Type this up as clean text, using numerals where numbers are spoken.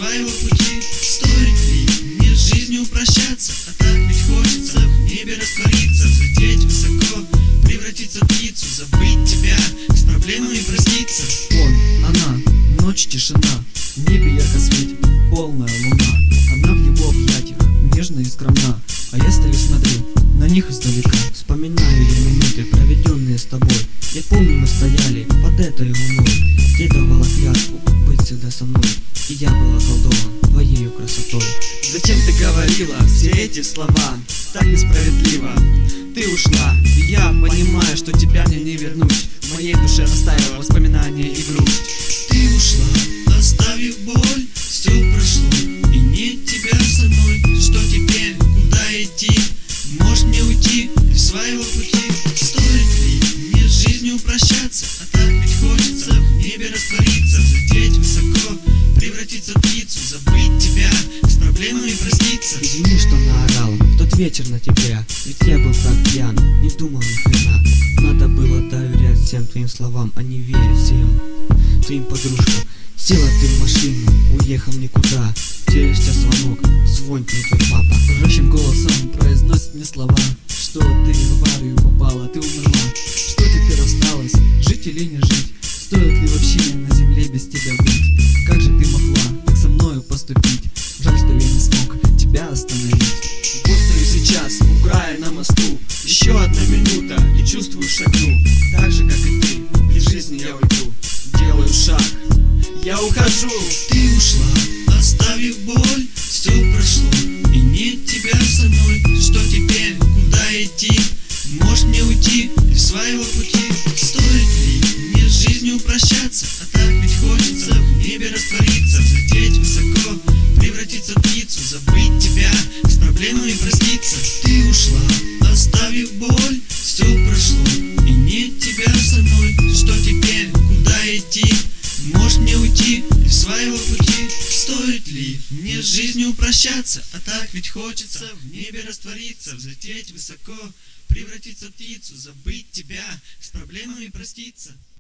своего пути. Стоит ли мне с жизнью прощаться? А так ведь хочется в небе раствориться, взлететь высоко, превратиться в птицу, забыть тебя, с проблемами проститься. Он, она, ночь, тишина, в небе ярко светит полная луна. Она в его объятиях, нежна и скромна, а я стою смотрю на них издалека. Вспоминаю я минуты, проведенные с тобой. Я помню, мы стояли под этой луной. Ты давала клятву быть всегда со мной, и я был околдован твоею красотой. Зачем ты говорила все эти слова? Так несправедливо. Ты ушла, и я понимаю, что тебя мне не вернуть. В моей душе растаяло воспоминания и грусть. Ты ушла, оставив боль, все прошло, и нет тебя со мной. Что теперь, куда идти? Можешь мне уйти из своего пути? Стоит ли мне с жизнью прощаться? А так ведь хочется в небе раствориться, взлететь высоко, превратиться в птицу, забыть тебя, с проблемами проститься. Извини, что наорал в тот вечер на тебя, ведь я был так пьян, не думал ни хрена. Надо было доверять всем твоим словам, а не верить всем твоим подружкам. Села ты в машину, уехал никуда. Через час звонок, звонит мне твой папа. Дрожащим голосом произносит мне слова, что ты в аварию попала, ты умерла. Что теперь осталось, жить или не жить? Стоит ли вообще на земле без тебя быть? Как же ты могла так со мною поступить? Жаль, что я не смог тебя остановить. Вот стою сейчас у края на мосту. Еще одна минута и чувствую шагну. Так же, как и ты, из жизни я уйду. Делаю шаг, я ухожу. Ты ушла, оставив боль, все прошло, и нет тебя со мной. Что теперь, куда идти? Можешь мне уйти из своего пути? Стоит ли мне с жизнью прощаться? А так ведь хочется в небе раствориться, взлететь высоко, превратиться в птицу, забыть тебя, с проблемами проститься. Ты ушла, оставив боль, все прошло, и нет тебя со мной. Что теперь, куда идти? Можешь мне уйти из своего пути? Стоит ли мне с жизнью прощаться? А так ведь хочется в небе раствориться, взлететь высоко, превратиться в птицу, забыть тебя, с проблемами проститься.